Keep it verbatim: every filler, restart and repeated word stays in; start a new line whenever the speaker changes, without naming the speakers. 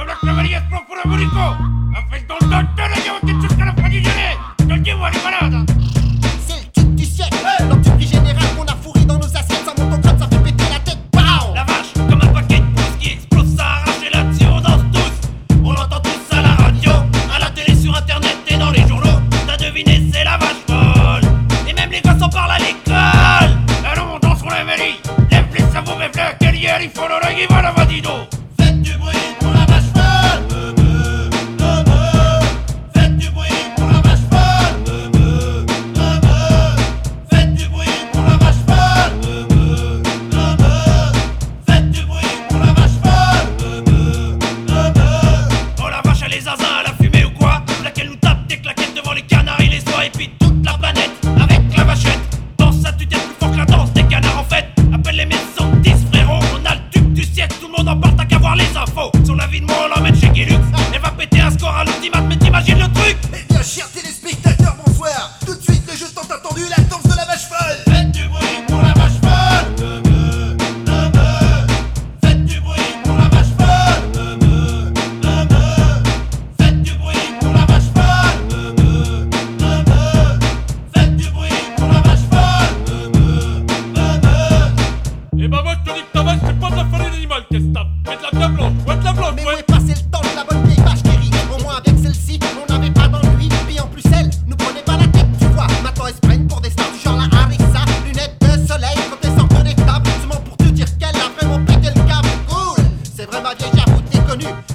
Habla caballeros por favorito. Afectó tanto la llevo que tus caras pagillonnées. Te le digo, allez, malade.
C'est le tube du siècle, l'antiprix général qu'on a fourré dans nos assiettes. Ça monte au crâne, ça fait péter la tête, pow.
La vache, comme un paquet de pouces qui explose, ça arrache et là-dessus on danse tous. On l'entend tous à la radio, à la télé, sur internet et dans les journaux. T'as deviné, c'est la vache folle. Et même les gosses en parlent à l'école. Allons, on danse sur la mairie. Lève les sabots, mais v'là qu'elle y est, il faut l'oreille, il va la vadido.
Faites du bruit pour la vache folle. Faites du bruit pour la vache folle. Faites du bruit pour la vache folle. Faites du bruit pour la vache folle.
Oh la vache, elle est zinzin, elle a fumé ou quoi? Laquelle nous tape des claquettes devant les canards et les oies. Et puis toute la planète avec la vachette. Danse sa tutelle plus fort que la danse des canards en fait. Appelle les maisons dix frérots. On a le tube du siècle, tout le monde en parle, t'as qu'à voir les infos. Sur la vie de moi, on l'emmène chez Guilux. Elle va péter un score à l'ultimate, mais t'imagines le truc?
Eh bien, chers téléspectateurs, bonsoir. Tout de suite, le jeu tant attendu, la danse de la vache folle. Faites du bruit pour la vache folle. Faites du bruit pour la vache folle. Faites du bruit pour la vache folle. Faites du bruit pour la vache folle.
Eh bah moi je te dis que ta vache c'est pas de la farine d'animal qu'elle se tape. Mais de la viande blanche, ouais de la blanche,
Mais où
ouais.
est passé le temps de la bonne vieille vache qui rit? Au moins avec celle-ci, on n'avait pas d'ennui. Puis en plus elle, nous prenait pas la tête, tu vois. Maintenant elle se prennent pour des stars du genre la Harissa. Lunettes de soleil quand elle sort connectable. Seulement pour te dire qu'elle a vraiment pété le câble. Cool, c'est vrai ma vieille, j'avoue t'es connue.